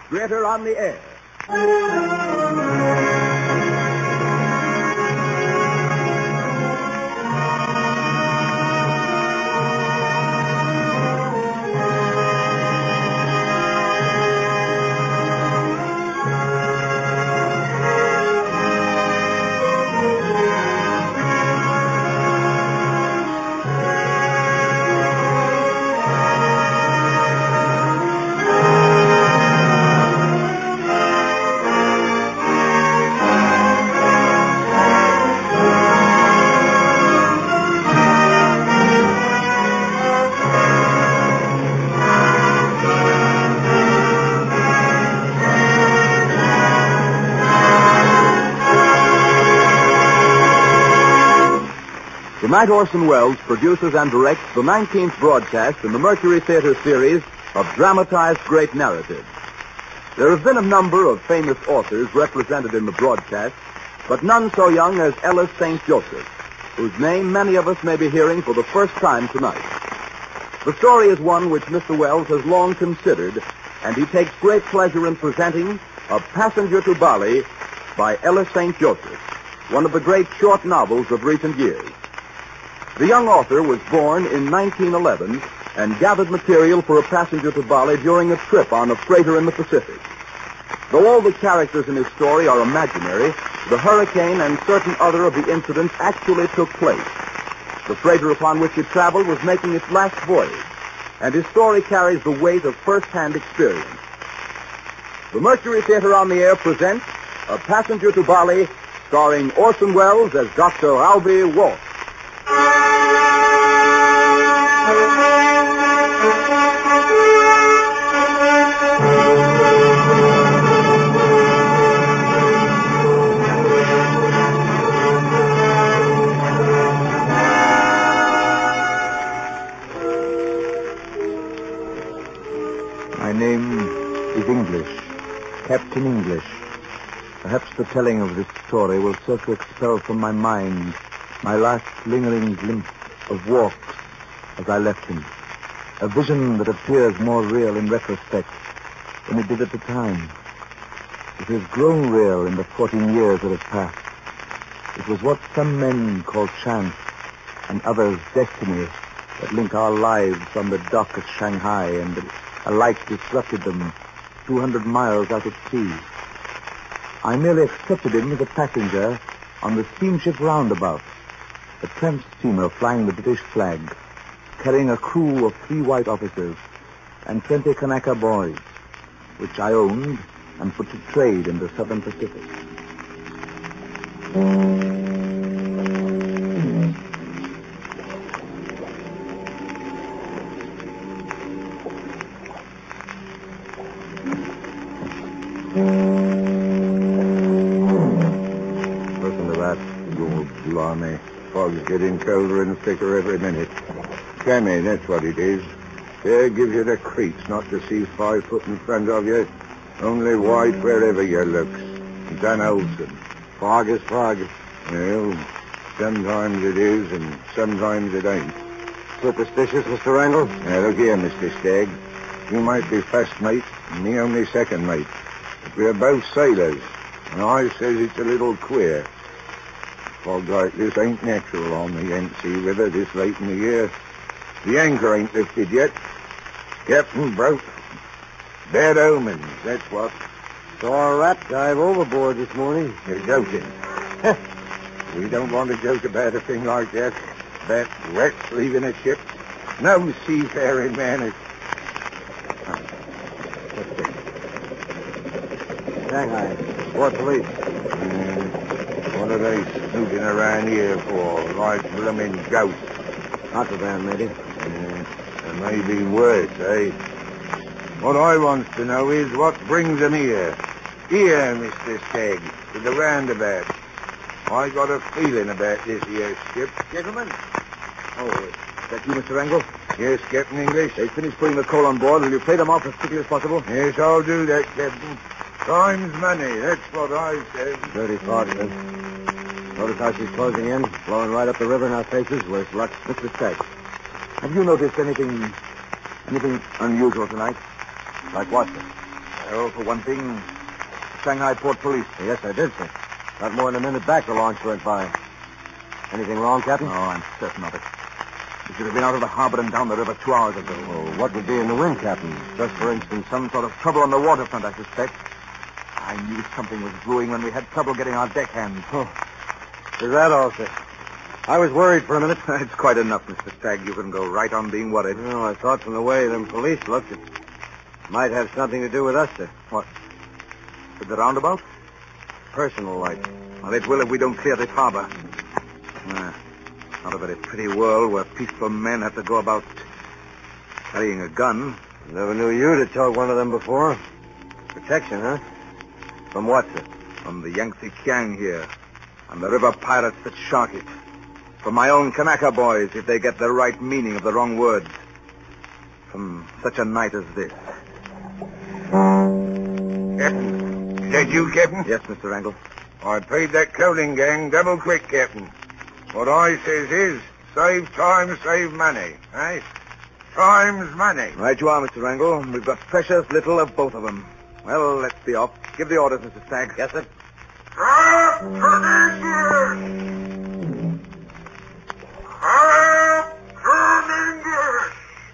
Theater on the Air. Tonight, Orson Welles produces and directs the 19th broadcast in the Mercury Theater series of dramatized great narratives. There have been a number of famous authors represented in the broadcast, but none so young as Ellis St. Joseph, whose name many of us may be hearing for the first time tonight. The story is one which Mr. Welles has long considered, and he takes great pleasure in presenting A Passenger to Bali by Ellis St. Joseph, one of the great short novels of recent years. The young author was born in 1911 and gathered material for A Passenger to Bali during a trip on a freighter in the Pacific. Though all the characters in his story are imaginary, the hurricane and certain other of the incidents actually took place. The freighter upon which he traveled was making its last voyage, and his story carries the weight of first-hand experience. The Mercury Theater on the Air presents A Passenger to Bali, starring Orson Welles as Dr. Albie Wolf. My name is English, Captain English. Perhaps the telling of this story will serve to expel from my mind my last lingering glimpse of Walks as I left him. A vision that appears more real in retrospect than it did at the time. It has grown real in the 14 years that have passed. It was what some men call chance and others destiny that link our lives on the dock at Shanghai and that alike disrupted them 200 miles out at sea. I merely accepted him as a passenger on the steamship Roundabout, a tramp steamer flying the British flag, carrying a crew of 3 white officers and 20 Kanaka boys, which I owned and put to trade in the Southern Pacific. Listen to that. God blimey. Fog's getting colder and thicker every minute. Jammy, that's what it is. There gives you the creeps not to see 5 foot in front of you. Only white wherever you look. Dan Olson. Fog is fog. Well, sometimes it is and sometimes it ain't. Superstitious, Mr. Randall? Now, look here, Mr. Stagg. You might be first mate and me only second mate. But we're both sailors, and I says it's a little queer. Fog like this ain't natural on the Yangtze River this late in the year. The anchor ain't lifted yet. Captain broke. Bad omens, that's what. Saw a rat dive overboard this morning. You're joking. We don't want to joke about a thing like that. That wreck's leaving a ship. No seafaring man is... Shanghai. Port police. What are they snooping around here for? Like blooming ghosts. Contraband, maybe. There may be worse, eh? What I wants to know is what brings them here. Here, Mr. Stagg, to the Roundabout. I got a feeling about this here ship. Gentlemen. Oh, is that you, Mr. Randall? Yes, Captain English? They finished putting the coal on board. Will you pay them off as quickly as possible? Yes, I'll do that, Captain. Time's money, that's what I said. Dirty fog, sir. Notice how she's closing in, blowing right up the river in our faces. Worse luck. Mr. Stagg, have you noticed anything unusual tonight? Like what, sir? Well, for one thing, Shanghai Port Police. Yes, I did, sir. Not more than a minute back, the launch went by. Anything wrong, Captain? No, I'm certain of it. We should have been out of the harbor and down the river 2 hours ago. Oh, what would be in the wind, Captain? Just for instance, some sort of trouble on the waterfront, I suspect. I knew something was brewing when we had trouble getting our deckhands. Oh, is that all, sir? I was worried for a minute. It's quite enough, Mr. Stagg. You can go right on being worried. Well, I thought from the way them police looked, it might have something to do with us, sir. What? With the roundabout? Personal like. Well, it will if we don't clear this harbor. Not a very pretty world where peaceful men have to go about carrying a gun. Never knew you'd have told one of them before. Protection, huh? From what, sir? From the Yangtze Kiang here, and the river pirates that shark it. From my own Kanaka boys, if they get the right meaning of the wrong words. From such a night as this. Captain, is that you, Captain? Yes, Mr. Wrangle. I paid that clothing gang double quick, Captain. What I says is, save time, save money, eh? Time's money. Right you are, Mr. Wrangle. We've got precious little of both of them. Well, let's be off. Give the orders, Mr. Stagg. Yes, sir. Captain English!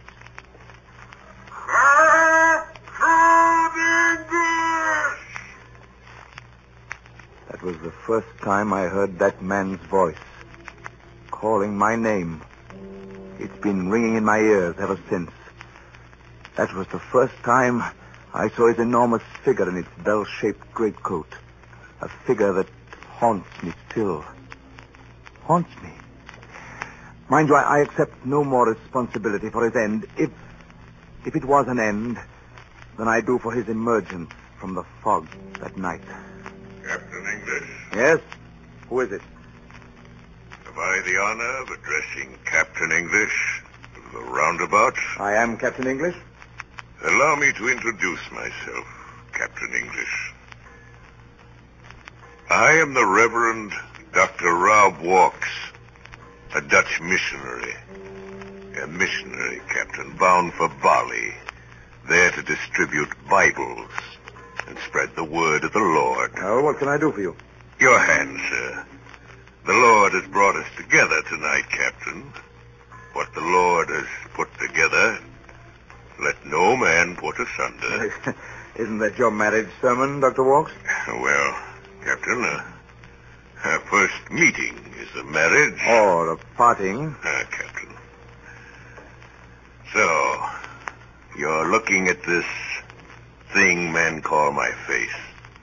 That was the first time I heard that man's voice, calling my name. It's been ringing in my ears ever since. That was the first time I saw his enormous figure in its bell-shaped greatcoat. A figure that haunts me still. Haunts me. Mind you, I accept no more responsibility for his end, if it was an end, than I do for his emergence from the fog that night. Captain English, Yes? Who is it? have I the honor of addressing Captain English of the roundabout? I am Captain English. Allow me to introduce myself, Captain English. I am the Reverend Dr. Rob Walks, a Dutch missionary. A missionary, Captain, bound for Bali, there to distribute Bibles and spread the word of the Lord. Well, what can I do for you? Your hand, sir. The Lord has brought us together tonight, Captain. What the Lord has put together, let no man put asunder. Isn't that your marriage sermon, Dr. Walks? Well, Captain, our first meeting is a marriage. Or a parting. Captain. So, you're looking at this thing men call my face.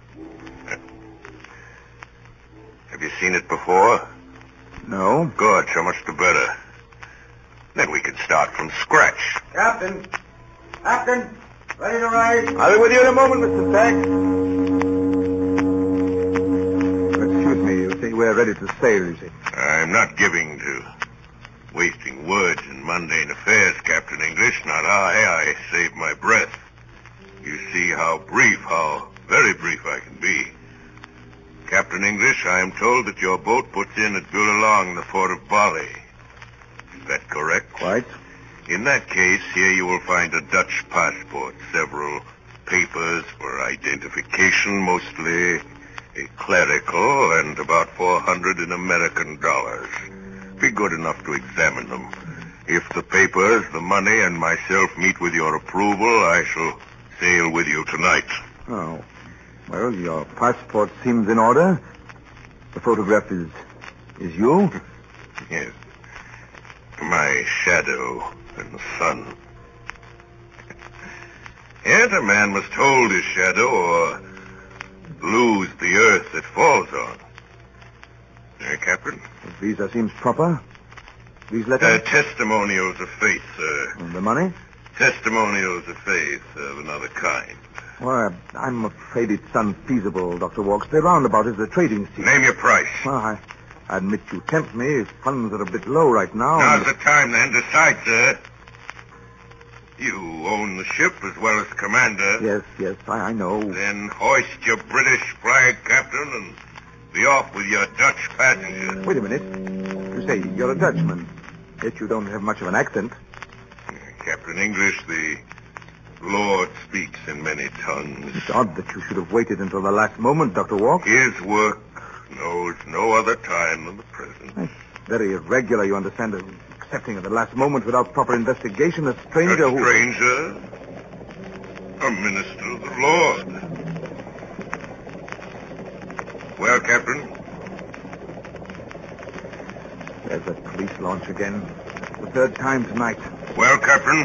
Have you seen it before? No. Good, so much the better. Then we can start from scratch. Captain! Captain! Ready to rise? I'll be with you in a moment, Mr. Stagg. Excuse me, you say we're ready to sail, you say? I'm not giving to wasting words in mundane affairs, Captain English. Not I save my breath. You see how very brief I can be. Captain English, I am told that your boat puts in at Gulalong, the port of Bali. Is that correct? Quite. In that case, here you will find a Dutch passport, several papers for identification, mostly clerical, and about 400 in American dollars. Be good enough to examine them. If the papers, the money, and myself meet with your approval, I shall sail with you tonight. Oh. Well, your passport seems in order. The photograph is you? Yes. My shadow in the sun. Yet a man must hold his shadow or lose the earth it falls on. Captain? The visa seems proper. These letters? Testimonials of faith, sir. And the money? Testimonials of faith of another kind. Well, I'm afraid it's unfeasible, Dr. Walks. The roundabout is a trading scene. Name your price. Well, I admit you tempt me. Funds are a bit low right now. Now's the time, then. Decide, sir. You own the ship as well as commander. Yes, I know. Then hoist your British flag, Captain, and be off with your Dutch passengers. Wait a minute. You say you're a Dutchman, yet you don't have much of an accent. Captain English, the Lord speaks in many tongues. It's odd that you should have waited until the last moment, Dr. Walk. His work knows no other time than the present. It's very irregular, you understand. Accepting at the last moment without proper investigation a stranger A stranger? A minister of the Lord. Well, Captain? There's a police launch again. The third time tonight. Well, Captain?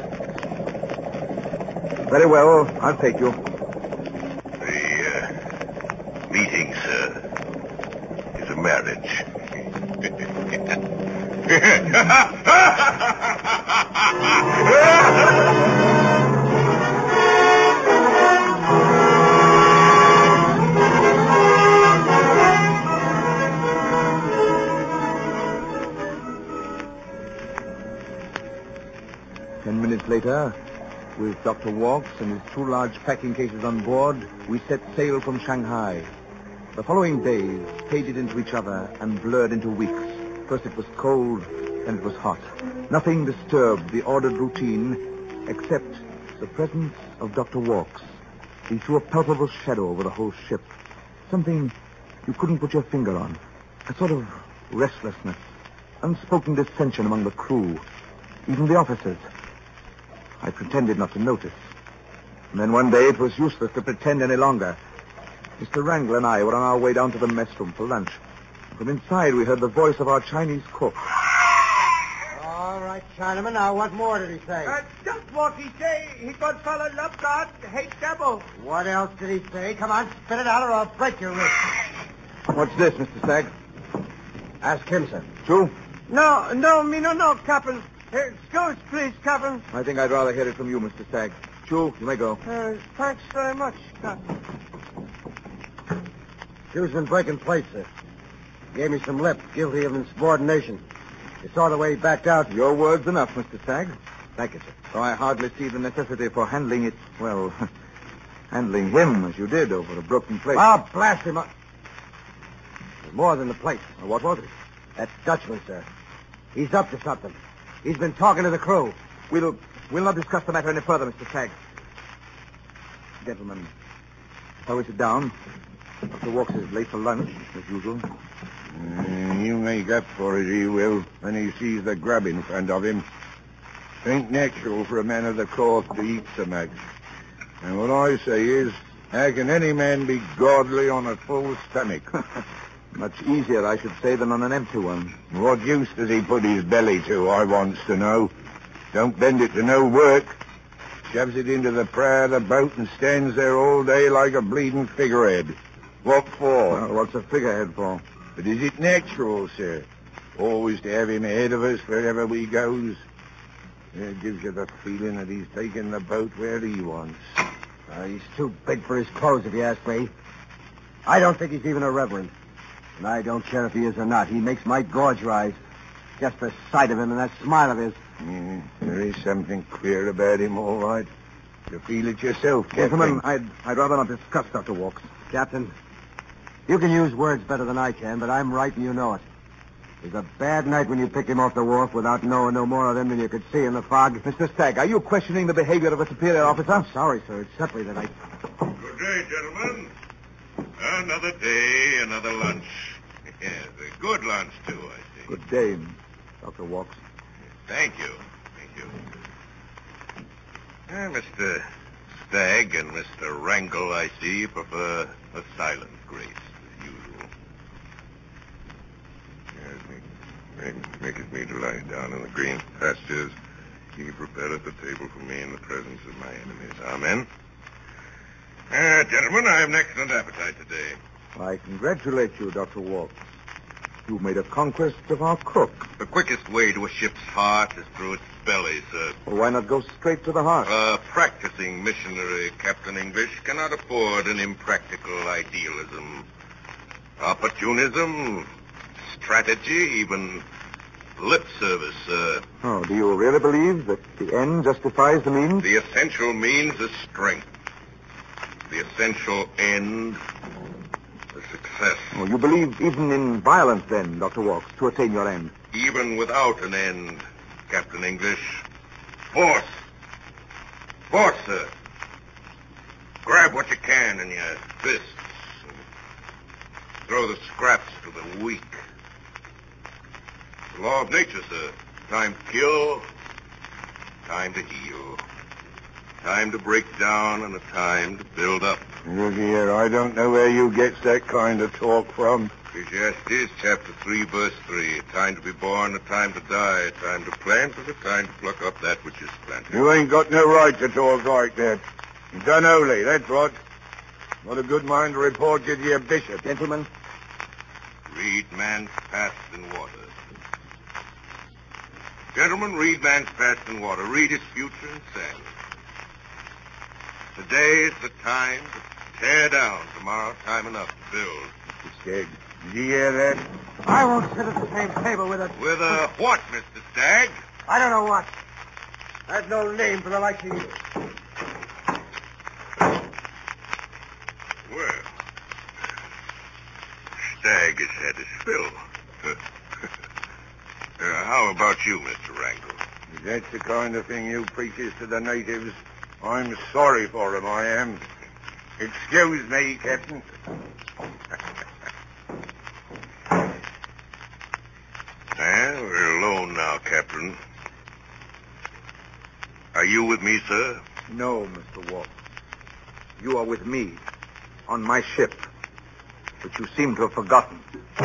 Very well. I'll take you. The meeting, sir, is a marriage. 10 minutes later, with Dr. Walks and his 2 large packing cases on board, we set sail from Shanghai. The following days faded into each other and blurred into weeks. First it was cold, then it was hot. Nothing disturbed the ordered routine except the presence of Dr. Walks. He threw a palpable shadow over the whole ship. Something you couldn't put your finger on. A sort of restlessness. Unspoken dissension among the crew. Even the officers. I pretended not to notice. And then one day it was useless to pretend any longer. Mr. Wrangler and I were on our way down to the mess room for lunch. From inside we heard the voice of our Chinese cook. All right, Chinaman. Now, what more did he say? Just what he say. He good fellow, love God, hate devil. What else did he say? Come on, spit it out or I'll break your wrist. What's this, Mr. Stagg? Ask him, sir. True? No, Captain. Excuse, please, Captain. I think I'd rather hear it from you, Mr. Stagg. Chu, you may go. Thanks very much, Captain. Q's been breaking plates, sir. Gave me some lip, guilty of insubordination. You saw the way he backed out. Your word's enough, Mr. Stagg. Thank you, sir. So I hardly see the necessity for handling it, well, handling him as you did over a broken plate. Ah, blast him up. There's more than the plate. What was it? That Dutchman, sir. He's up to something. He's been talking to the crew. We'll not discuss the matter any further, Mr. Stagg. Gentlemen, shall we sit down? Dr. Walks is late for lunch, as usual. You make up for it, he will, when he sees the grub in front of him. Ain't natural for a man of the cloth to eat so much. And what I say is, how can any man be godly on a full stomach? Much easier, I should say, than on an empty one. What use does he put his belly to, I wants to know? Don't bend it to no work. Shoves it into the prow of the boat and stands there all day like a bleeding figurehead. What for? Well, what's a figurehead for? But is it natural, sir? Always to have him ahead of us wherever we goes? It gives you the feeling that he's taking the boat where he wants. He's too big for his clothes, if you ask me. I don't think he's even a reverend. And I don't care if he is or not. He makes my gorge rise. Just the sight of him and that smile of his. There is something queer about him, all right. You feel it yourself, Captain. Gentlemen, I'd rather not discuss Dr. Walks. Captain, you can use words better than I can, but I'm right and you know it. It was a bad night when you picked him off the wharf without knowing no more of him than you could see in the fog. Mr. Stagg, are you questioning the behavior of a superior officer? I'm sorry, sir. It's simply that I... Good day, gentlemen. Another day, another lunch. Yes, a good lunch, too, I see. Good day, Dr. Walks. Thank you. Mr. Stagg and Mr. Wrangle, I see, prefer a silent grace, as usual. Yes, make it me to lie down in the green pastures. You prepared at the table for me in the presence of my enemies. Amen. Gentlemen, I have an excellent appetite today. I congratulate you, Dr. Walks. You've made a conquest of our cook. The quickest way to a ship's heart is through its belly, sir. Well, why not go straight to the heart? A practicing missionary, Captain English, cannot afford an impractical idealism. Opportunism, strategy, even lip service, sir. Oh, do you really believe that the end justifies the means? The essential means is strength. The essential end is success. Oh, you believe even in violence, then, Dr. Walks, to attain your end? Even without an end, Captain English, force Sports, sir. Grab what you can in your fists and throw the scraps to the weak. It's the law of nature, sir. Time to kill, time to heal. Time to break down and a time to build up. Look here, I don't know where you get that kind of talk from. Ecclesiastes chapter 3, verse 3. A time to be born, a time to die, a time to plant, and a time to pluck up that which is planted. You ain't got no right to talk like that. Done holy, that's what. Got a good mind to report you to your bishop. Gentlemen, Read man's past in water. Gentlemen, read man's past in water. Read his future in sand. Today is the time to tear down. Tomorrow, time enough to build. Mr. Stagg, did you hear that? I won't sit at the same table with a... With a what, Mr. Stagg? I don't know what. I've no name for the like of you. Well, Stagg has had his fill. How about you, Mr. Wrangle? If that's the kind of thing you preaches to the natives, I'm sorry for 'em, I am. Excuse me, Captain. Well, we're alone now, Captain. Are you with me, sir? No, Mr. Walk. You are with me, on my ship, which you seem to have forgotten.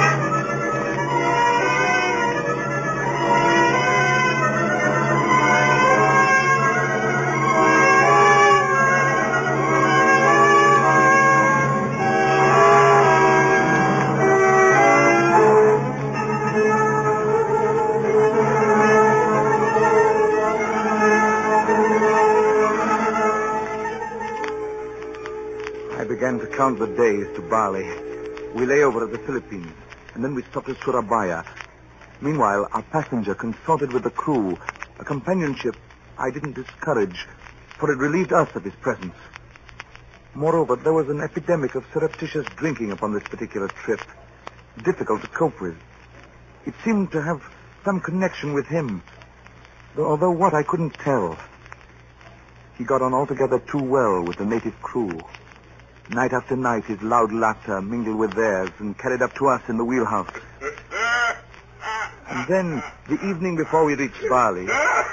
I began to count the days to Bali. We lay over at the Philippines, and then we stopped at Surabaya. Meanwhile, our passenger consorted with the crew, a companionship I didn't discourage, for it relieved us of his presence. Moreover, there was an epidemic of surreptitious drinking upon this particular trip, difficult to cope with. It seemed to have some connection with him, although what I couldn't tell. He got on altogether too well with the native crew. Night after night, his loud laughter mingled with theirs and carried up to us in the wheelhouse. And then, the evening before we reached Bali...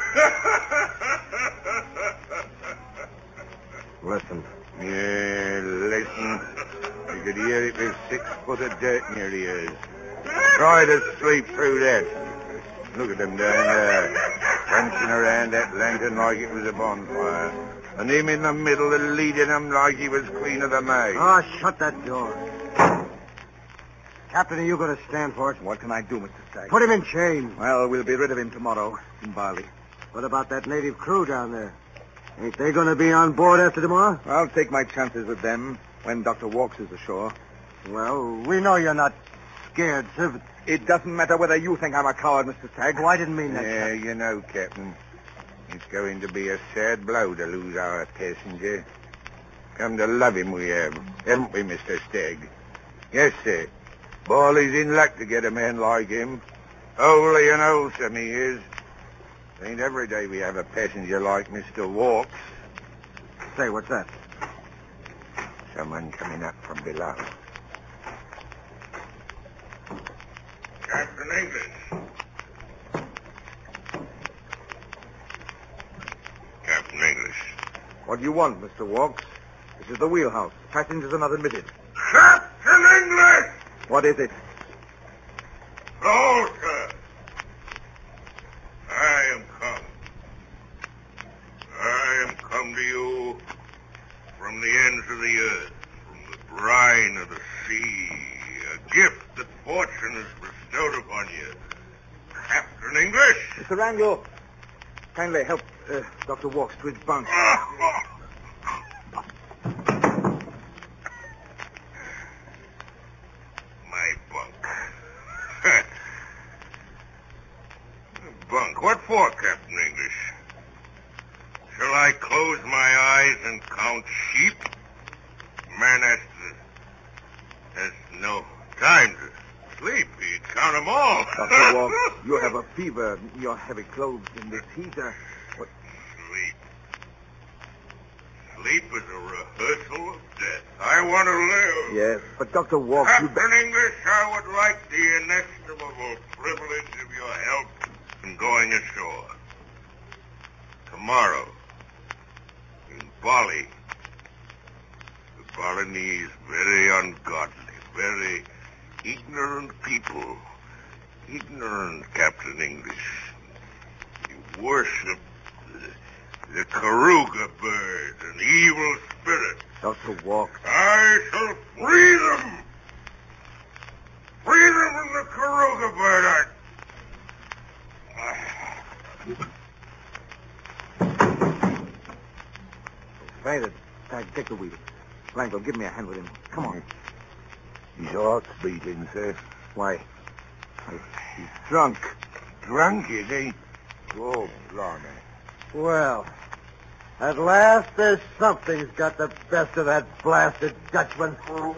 Listen. Yeah, listen. You could hear it with 6 foot of dirt in your ears. Try to sleep through that. Look at them down there, prancing around that lantern like it was a bonfire. And him in the middle and leading them like he was Queen of the May. Oh, shut that door. Captain, are you going to stand for it? What can I do, Mr. Stagg? Put him in chains. Well, we'll be rid of him tomorrow in Bali. What about that native crew down there? Ain't they going to be on board after tomorrow? I'll take my chances with them when Dr. Walks is ashore. Well, we know you're not scared, sir, but... It doesn't matter whether you think I'm a coward, Mr. Stagg. Oh, I didn't mean that. Yeah, you know, Captain, it's going to be a sad blow to lose our passenger. Come to love him we have, haven't we, Mr. Stagg? Yes, sir. Bali's in luck to get a man like him. Holy and wholesome he is. Ain't every day we have a passenger like Mr. Walks. Say, what's that? Someone coming up from below. Captain English. Captain English. What do you want, Mr. Walks? This is the wheelhouse. Passengers are not admitted. Captain English! What is it? No, sir. I am come. I am come to you from the ends of the earth, from the brine of the sea, a gift that fortune has bestowed upon you. Captain English! Mr. Wrangle, kindly help Dr. Walks to his bunk. My bunk. Bunk. What for, Captain English? Shall I close my eyes and count sheep? Man has no time to sleep. He'd count them all. Dr. Walks, you have a fever. You're heavy clothes in this heat. Sleep. Sleep is a rehearsal of death. I want to live. Yes, but Dr. Walk, you... Captain English, I would like the inestimable privilege of your help in going ashore. Tomorrow, in Bali. The Balinese, very ungodly, very ignorant people. Ignorant, Captain English. You worship the Karuga bird, an evil spirit. Dr. Walk. I shall free them. Free them from the Karuga bird. Fainted. Take the wheel. Blanco, give me a hand with him. Come on. His heart's beating, sir. Why? He's drunk. Drunk, is he? Oh, blimey. Well, at last there's something's got the best of that blasted Dutchman.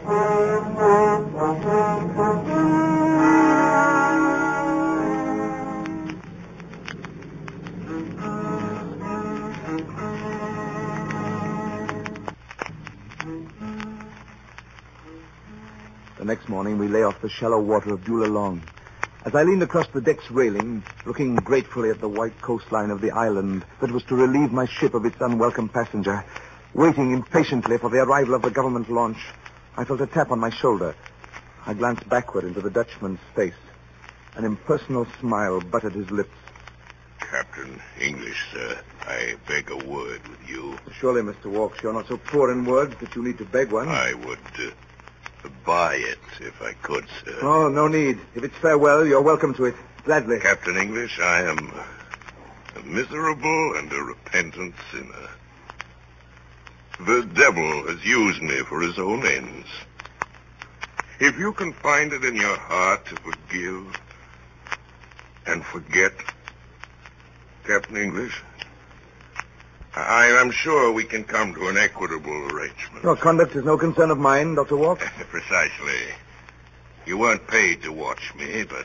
The next morning, we lay off the shallow water of Dulalong. As I leaned across the deck's railing, looking gratefully at the white coastline of the island that was to relieve my ship of its unwelcome passenger, waiting impatiently for the arrival of the government launch, I felt a tap on my shoulder. I glanced backward into the Dutchman's face. An impersonal smile buttered his lips. Captain English, sir, I beg a word with you. Surely, Mr. Walks, you're not so poor in words that you need to beg one. I would buy it if I could, sir. Oh, no need. If it's farewell, you're welcome to it. Gladly. Captain English, I am a miserable and a repentant sinner. The devil has used me for his own ends. If you can find it in your heart to forgive and forget, Captain English, I am sure we can come to an equitable arrangement. Your conduct is no concern of mine, Dr. Walk. Precisely. You weren't paid to watch me, but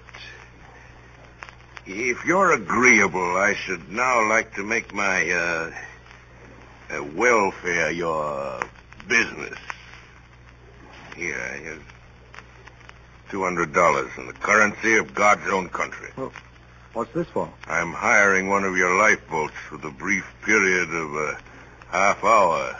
if you're agreeable, I should now like to make my welfare your business. Here, here's $200 in the currency of God's own country. Well, what's this for? I'm hiring one of your lifeboats for the brief period of a half hour.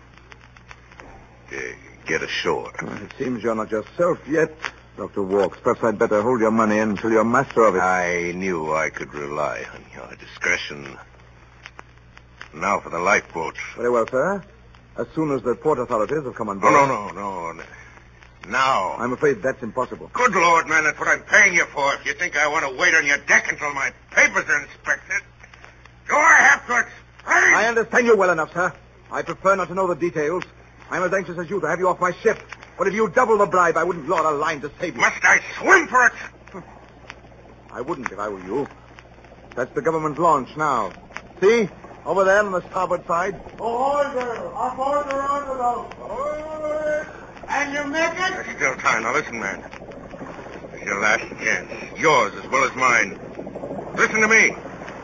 Get ashore. It seems you're not yourself yet, Dr. Walks. Perhaps I'd better hold your money until you're master of it. I knew I could rely on your discretion. Now for the lifeboats. Very well, sir. As soon as the port authorities have come on board. No. Now. I'm afraid that's impossible. Good Lord, man, that's what I'm paying you for. If you think I want to wait on your deck until my papers are inspected, do I have to explain? I understand you well enough, sir. I prefer not to know the details. I'm as anxious as you to have you off my ship. But if you double the bribe, I wouldn't lord a line to save you. Must I swim for it? I wouldn't if I were you. That's the government launch now. See? Over there on the starboard side. Ahoy there! Aboard the roundabout! Ahoy! And you make it? There's still time. Now listen, man. It's your last chance. Yours as well as mine. Listen to me.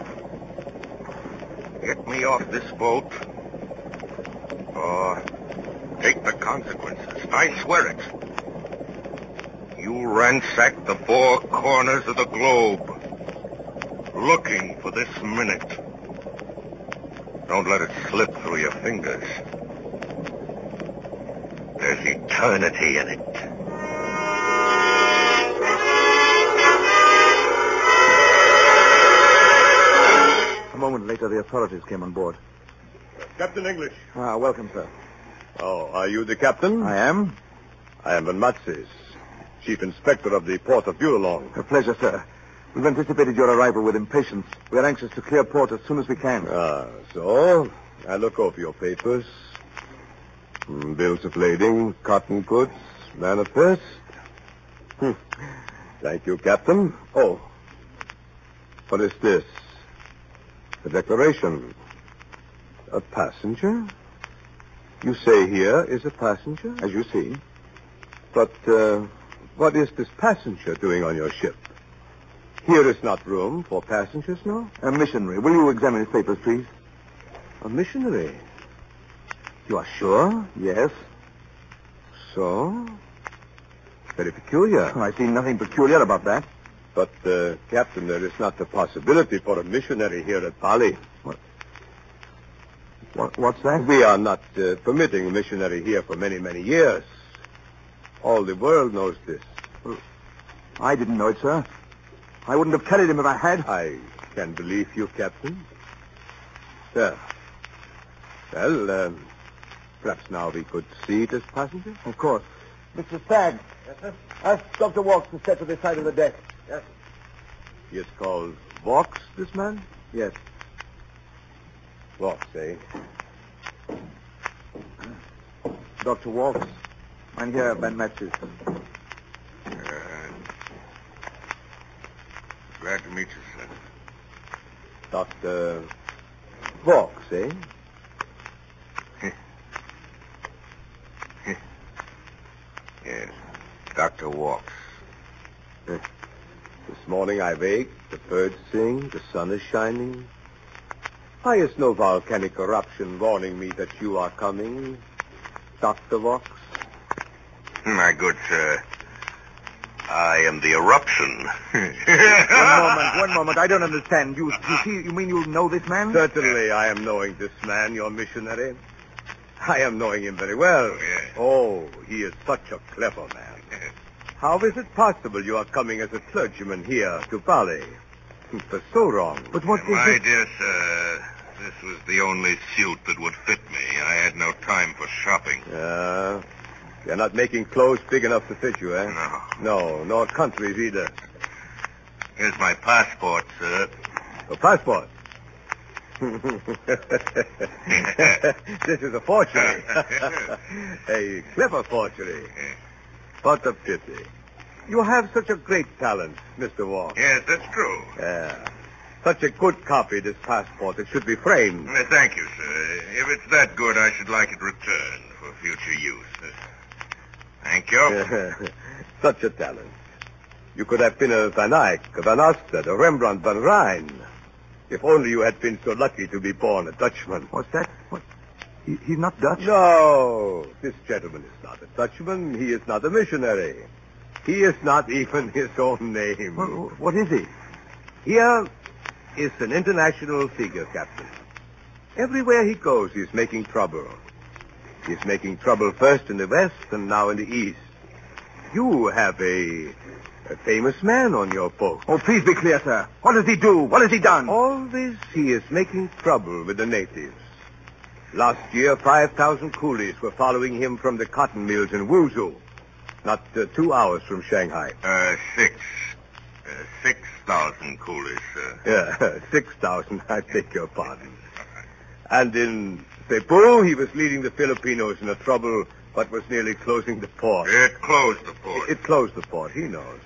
Get me off this boat, or take the consequences. I swear it. You ransack the four corners of the globe, looking for this minute. Don't let it slip through your fingers. There's eternity in it. A moment later, the authorities came on board. Captain English. Welcome, sir. Oh, are you the captain? I am. I am Van Matzes, Chief Inspector of the Port of Dulalong. A pleasure, sir. We've anticipated your arrival with impatience. We are anxious to clear port as soon as we can. So I look over your papers. Bills of lading, cotton goods, manifest. Thank you, Captain. Oh, what is this? A declaration. A passenger? You say here is a passenger? As you see. But what is this passenger doing on your ship? Here is not room for passengers, no? A missionary. Will you examine his papers, please? A missionary? You are sure? Yes. So? Very peculiar. I see nothing peculiar about that. But, Captain, there is not the possibility for a missionary here at Bali. What's that? We are not permitting a missionary here for many, many years. All the world knows this. I didn't know it, sir. I wouldn't have carried him if I had. I can believe you, Captain. There. Well, perhaps now we could see this passenger? Of course. Mr. Stagg. Yes, sir? Ask Dr. Walks to step to the side of the deck. Yes. He is called Walks, this man? Yes. Walks, eh? Dr. Walks. Mein Herr Ben Metzis. Glad to meet you, sir. Dr. Walks, eh? Yes, Dr. Walks. This morning I wake, the birds sing, the sun is shining. Why is no volcanic eruption warning me that you are coming, Dr. Walks? My good sir, I am the eruption. One moment. I don't understand. You mean you know this man? Certainly I am knowing this man, your missionary. I am knowing him very well. Yes. Oh, he is such a clever man. How is it possible you are coming as a clergyman here to Bali? For so long. But what is My it? dear sir, this was the only suit that would fit me. I had no time for shopping. You're not making clothes big enough to fit you, eh? No. No, nor countries either. Here's my passport, sir. A passport? This is a forgery. A clever forgery. What a pity. You have such a great talent, Mr. Walker. Yes, that's true. Yeah. Such a good copy, this passport. It should be framed. Thank you, sir. If it's that good, I should like it returned for future use. Thank you. Such a talent. You could have been a Van Eyck, a Van Ostad, a Rembrandt van Rijn. If only you had been so lucky to be born a Dutchman. What's that? What? He's not Dutch? No, this gentleman is not a Dutchman. He is not a missionary. He is not even his own name. What is he? Here is an international figure, Captain. Everywhere he goes, he's making trouble. He's making trouble first in the West and now in the East. You have a famous man on your boat. Oh, please be clear, sir. What does he do? What has he done? Always he is making trouble with the natives. Last year, 5,000 coolies were following him from the cotton mills in Wuzhou, not 2 hours from Shanghai. 6,000 coolies, sir. Yeah, 6,000, I beg your pardon. And in Cebu, he was leading the Filipinos in a trouble but was nearly closing the port. It closed the port. It closed the port, he knows.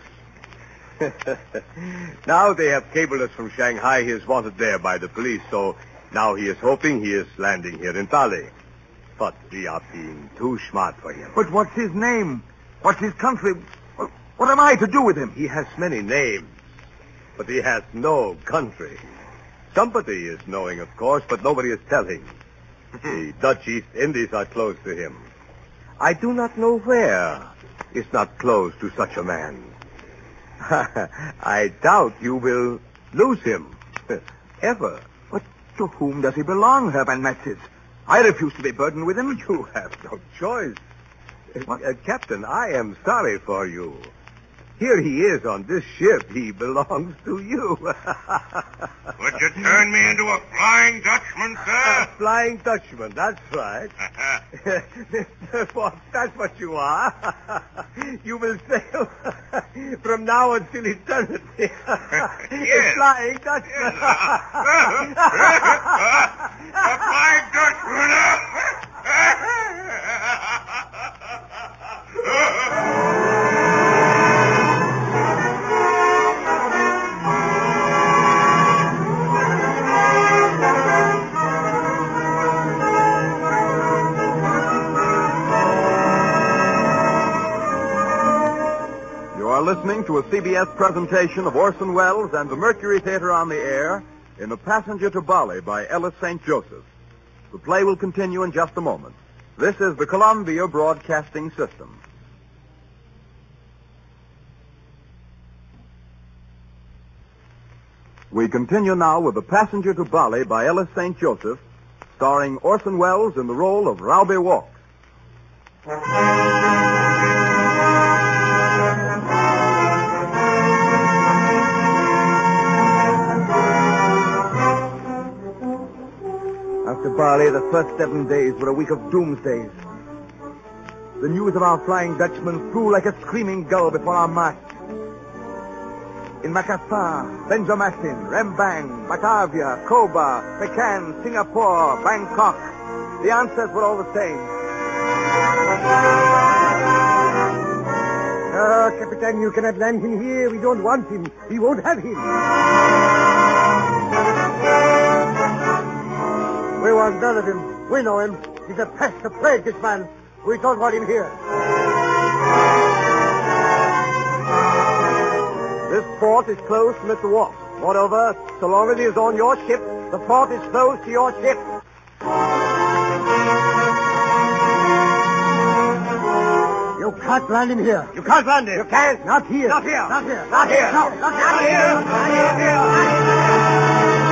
Now they have cabled us from Shanghai. He is wanted there by the police, so now he is hoping he is landing here in Bali. But we are being too smart for him. But what's his name? What's his country? What am I to do with him? He has many names, but he has no country. Somebody is knowing, of course, but nobody is telling. The Dutch East Indies are close to him. I do not know where is not close to such a man. I doubt you will lose him. Ever. But to whom does he belong, Herr Van Metzis? I refuse to be burdened with him. You have no choice. Captain, I am sorry for you. Here he is on this ship. He belongs to you. Would you turn me into a Flying Dutchman, sir? A Flying Dutchman, that's right. Mr. Fox, that's what you are. You will sail from now until eternity. Yes. A Flying Dutchman. A Flying Dutchman. You are listening to a CBS presentation of Orson Welles and the Mercury Theater on the Air in A Passenger to Bali by Ellis St. Joseph. The play will continue in just a moment. This is the Columbia Broadcasting System. We continue now with The Passenger to Bali by Ellis St. Joseph, starring Orson Welles in the role of Rowby Walks. After Bali, the first 7 days were a week of doomsdays. The news of our Flying Dutchman flew like a screaming gull before our masts. In Makassar, Banjarmasin, Rembang, Batavia, Koba, Pekan, Singapore, Bangkok, the answers were all the same. Oh, Capitan, you cannot land him here. We don't want him. We won't have him. We want none of him. We know him. He's a pest, a plague, this man. We don't want him here. This port is closed to Mr. Walks. Moreover, so long as he is on your ship, the port is closed to your ship. You can't land him here. You can't land him. You can't. Not here. Not here. Not here. Not here. No, not here. Not here. Not here. Not here.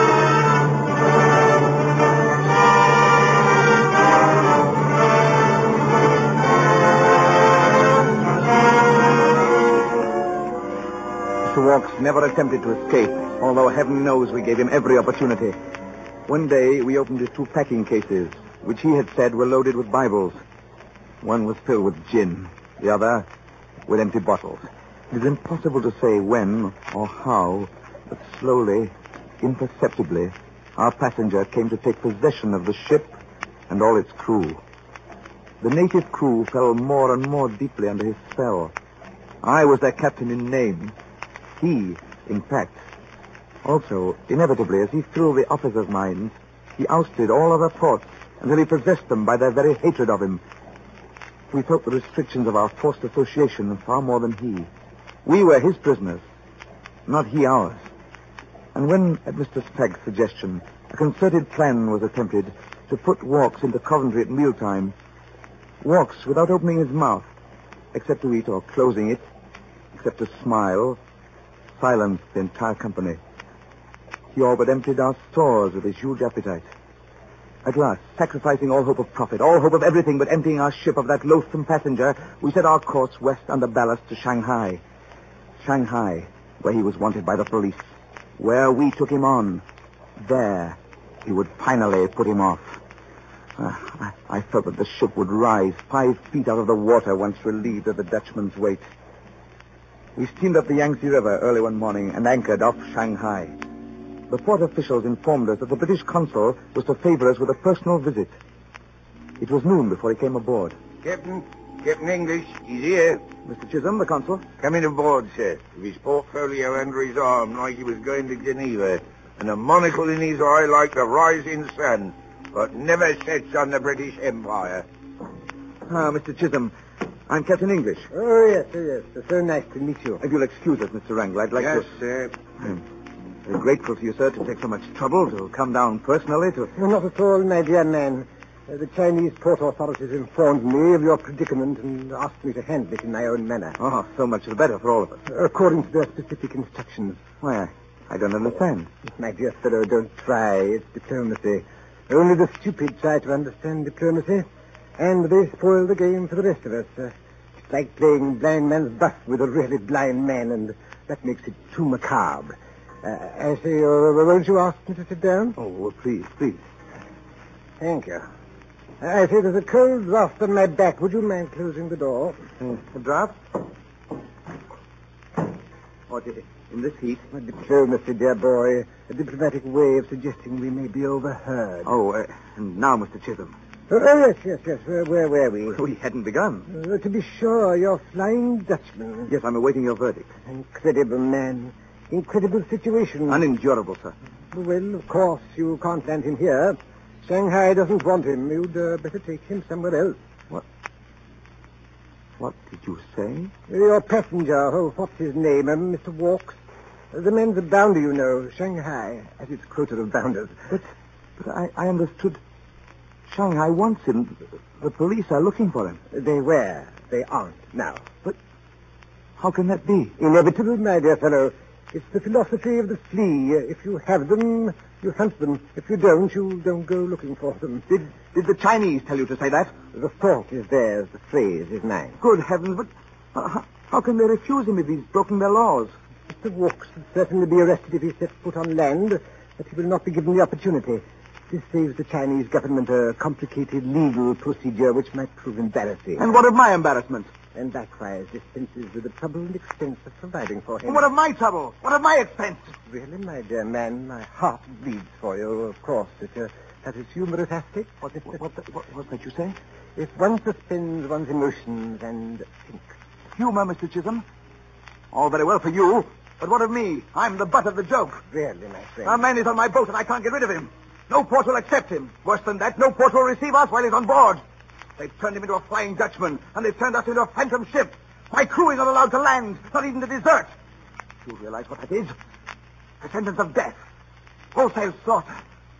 Mr. Walks never attempted to escape, although heaven knows we gave him every opportunity. One day, we opened his 2 packing cases, which he had said were loaded with Bibles. One was filled with gin, the other with empty bottles. It is impossible to say when or how, but slowly, imperceptibly, our passenger came to take possession of the ship and all its crew. The native crew fell more and more deeply under his spell. I was their captain in name. He, in fact. Also, inevitably, as he filled the officers' minds, he ousted all other thoughts until he possessed them by their very hatred of him. We felt the restrictions of our forced association far more than he. We were his prisoners, not he ours. And when, at Mr. Spragg's suggestion, a concerted plan was attempted to put Walks into Coventry at mealtime, Walks, without opening his mouth, except to eat or closing it, except to smile, silenced the entire company. He all but emptied our stores with his huge appetite. At last, sacrificing all hope of profit, all hope of everything but emptying our ship of that loathsome passenger, we set our course west under ballast to Shanghai. Shanghai, where he was wanted by the police. Where we took him on. There, he would finally put him off. I felt that the ship would rise 5 feet out of the water once relieved of the Dutchman's weight. We steamed up the Yangtze River early one morning and anchored off Shanghai. The port officials informed us that the British consul was to favor us with a personal visit. It was noon before he came aboard. Captain English, he's here. Mr. Chisholm, the consul. Coming aboard, sir, with his portfolio under his arm like he was going to Geneva, and a monocle in his eye like the rising sun, but never sets on the British Empire. Mr. Chisholm, I'm Captain English. Oh, yes. It's so nice to meet you. If you'll excuse us, Mr. Wrangler, I'd like to... Yes, sir. I'm very grateful to you, sir, to take so much trouble to come down personally to... Oh, not at all, my dear man. The Chinese port authorities informed me of your predicament and asked me to handle it in my own manner. Oh, so much the better for all of us. According to their specific instructions. Why, I don't understand. My dear fellow, don't try. It's diplomacy. Only the stupid try to understand diplomacy, and they spoil the game for the rest of us. It's like playing blind man's buff with a really blind man, and that makes it too macabre. I say, won't you ask me to sit down? Oh, well, please. Thank you. I say there's a cold draft on my back. Would you mind closing the door? A draft? What, in this heat? Diplomacy, dear boy. A diplomatic way of suggesting we may be overheard. Oh, and now, Mr. Chisholm. Oh, yes. Where were we? We hadn't begun. To be sure, you're Flying Dutchman. Yes, I'm awaiting your verdict. Incredible man. Incredible situation. Unendurable, sir. Well, of course, you can't land him here. Shanghai doesn't want him. You'd better take him somewhere else. What did you say? Your passenger, what's his name? Mr. Walks. The man's a bounder, you know. Shanghai has its quota of bounders. But I understood Shanghai wants him. The police are looking for him. They were. They aren't now. But how can that be? Inevitable, my dear fellow. It's the philosophy of the flea. If you have them, you hunt them. If you don't go looking for them. Did the Chinese tell you to say that? The thought is theirs. The phrase is mine. Good heavens, but how can they refuse him if he's broken their laws? Mr. Walks will certainly be arrested if he sets foot on land, but he will not be given the opportunity. This saves the Chinese government a complicated legal procedure which might prove embarrassing. And what of my embarrassment? And likewise dispenses with the trouble and expense of providing for him. And what of my trouble? What of my expense? Really, my dear man, my heart bleeds for you, of course. It has its humorous aspect. What's that you say? If one suspends one's emotions and thinks. Humor, Mr. Chisholm. All very well for you, but what of me? I'm the butt of the joke. Really, my friend. Our man is on my boat and I can't get rid of him. No port will accept him. Worse than that, no port will receive us while he's on board. They've turned him into a Flying Dutchman, and they've turned us into a phantom ship. My crew is not allowed to land, not even to desert. You realize what that is? A sentence of death. Wholesale slaughter.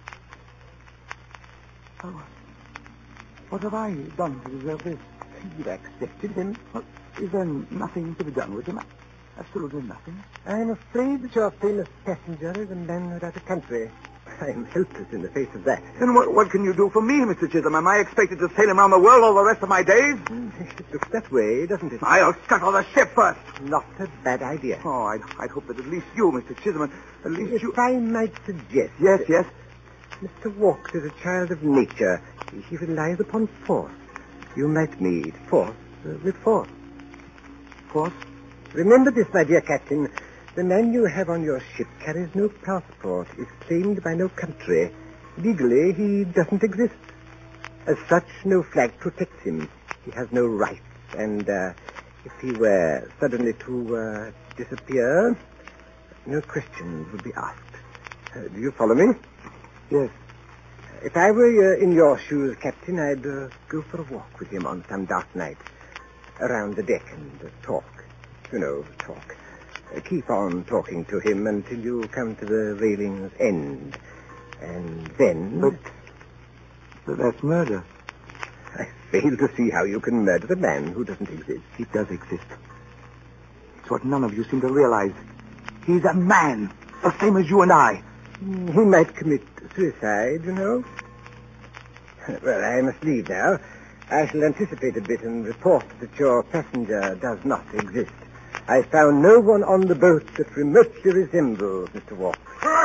Oh, what have I done to deserve this? You've accepted him. Well, is there nothing to be done with him? Absolutely nothing. I'm afraid that your famous passenger is a man without a country. I'm helpless in the face of that. Then what can you do for me, Mr. Chisholm? Am I expected to sail him around the world all the rest of my days? It looks that way, doesn't it? I'll scuttle the ship first. Not a bad idea. Oh, I'd hope that at least you, Mr. Chisholm, at least you... If I might suggest... Yes. Mr. Walks is a child of nature. He relies upon force. You might meet force with force. Force? Remember this, my dear Captain. The man you have on your ship carries no passport, is claimed by no country. Legally, he doesn't exist. As such, no flag protects him. He has no rights, and if he were suddenly to disappear, no questions would be asked. Do you follow me? Yes. If I were in your shoes, Captain, I'd go for a walk with him on some dark night, around the deck and talk. You know, talk. Keep on talking to him until you come to the railing's end. And then... But that's murder. I fail to see how you can murder the man who doesn't exist. He does exist. It's what none of you seem to realize. He's a man, the same as you and I. He might commit suicide, you know. Well, I must leave now. I shall anticipate a bit and report that your passenger does not exist. I found no one on the boat that remotely resembles Mr. Walks.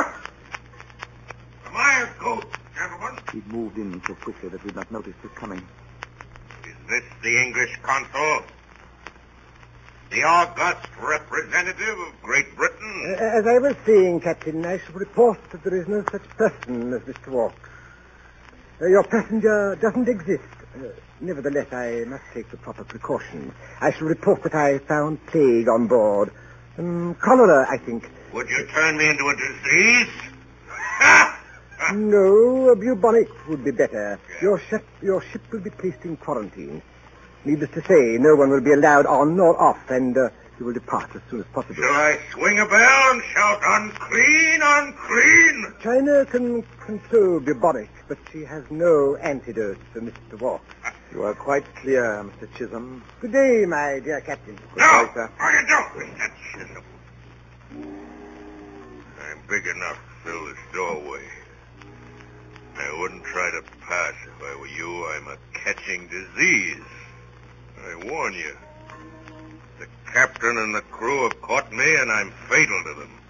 My coat, gentlemen. He moved in so quickly that we'd not noticed his coming. Is this the English consul? The august representative of Great Britain? As I was saying, Captain, I shall report that there is no such person as Mr. Walks. Your passenger doesn't exist. Nevertheless, I must take the proper precautions. I shall report that I found plague on board. Cholera, I think. Would you turn me into a disease? No, bubonic would be better. Your ship will be placed in quarantine. Needless to say, no one will be allowed on nor off, and you will depart as soon as possible. Shall I swing a bell and shout, unclean, unclean? China can control bubonic, but she has no antidote for Mr. Walks. You are quite clear, Mr. Chisholm. Good day, my dear Captain. No, how you do, Mr. Chisholm? I'm big enough to fill this doorway. I wouldn't try to pass if I were you. I'm a catching disease. I warn you. The captain and the crew have caught me, and I'm fatal to them.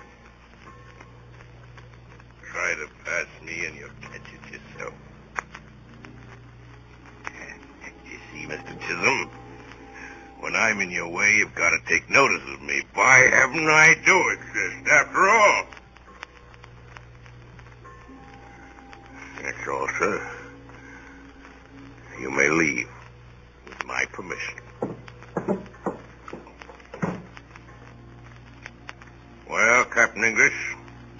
Try to pass me, and you'll catch it yourself. You see, Mr. Chisholm, when I'm in your way, you've got to take notice of me. By heaven, I do exist, after all. That's all, sir. You may leave, with my permission. Well, Captain English,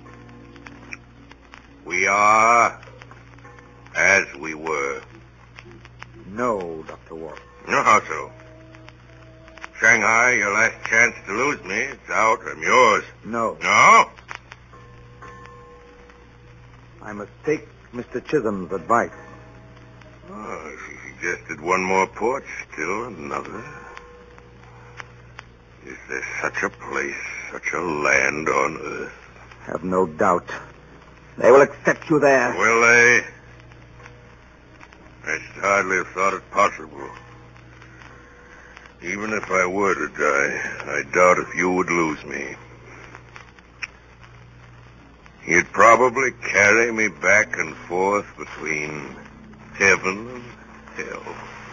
we are as we were. No, Dr. Walks. No, how so? Shanghai, your last chance to lose me. It's out. I'm yours. No. No? I must take Mr. Chisholm's advice. Oh, she suggested one more port, still another. Is there such a place, such a land on Earth? Have no doubt. They will accept you there. Will they? I should hardly have thought it possible. Even if I were to die, I doubt if you would lose me. You'd probably carry me back and forth between heaven and hell.